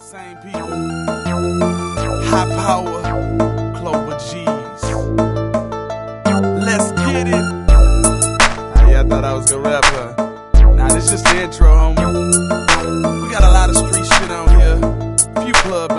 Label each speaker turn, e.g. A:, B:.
A: Same people, high power, Clover G's. Let's get it. Yeah, I thought I was gonna rap, huh? Nah, this just the intro, homie. We got a lot of street shit on here, few club